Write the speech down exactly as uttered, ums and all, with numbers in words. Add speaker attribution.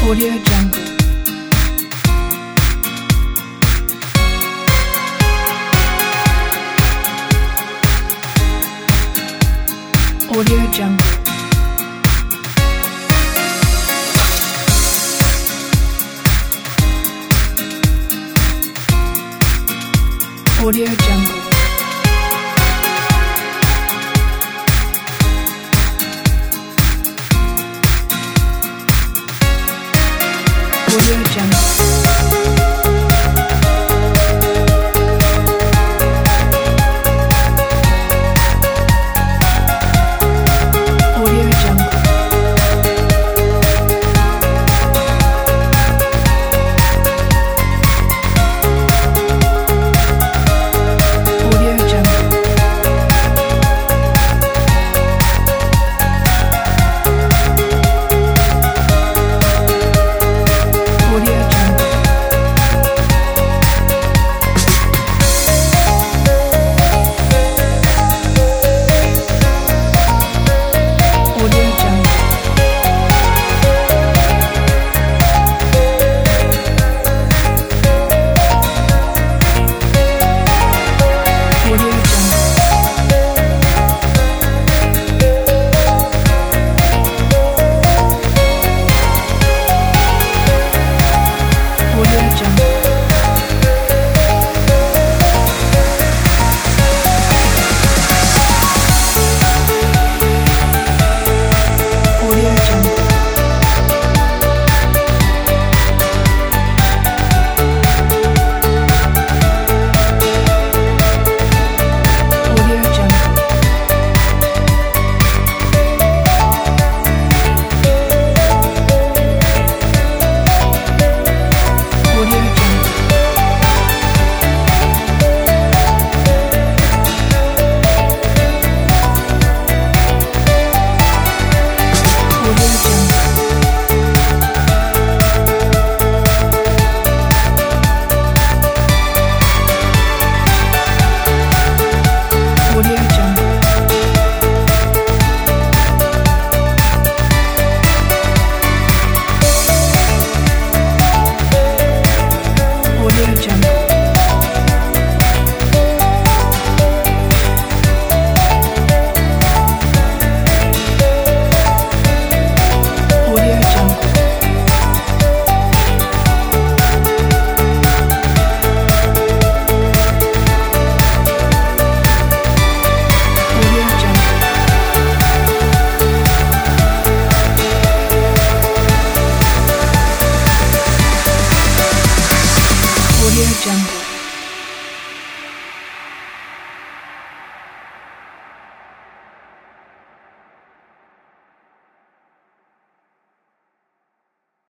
Speaker 1: Audio Jungle. Audio Jungle. Audio Jungle. Audio Jungle. Audio Jungle. Audio Jungle. Audio Jungle. Audio Jungle. Audio Jungle. Audio Jungle. Audio Jungle. Audio Jungle. Audio Jungle. Audio Jungle. Audio Jungle. Audio Jungle. Audio Jungle. Audio Jungle. Audio Jungle.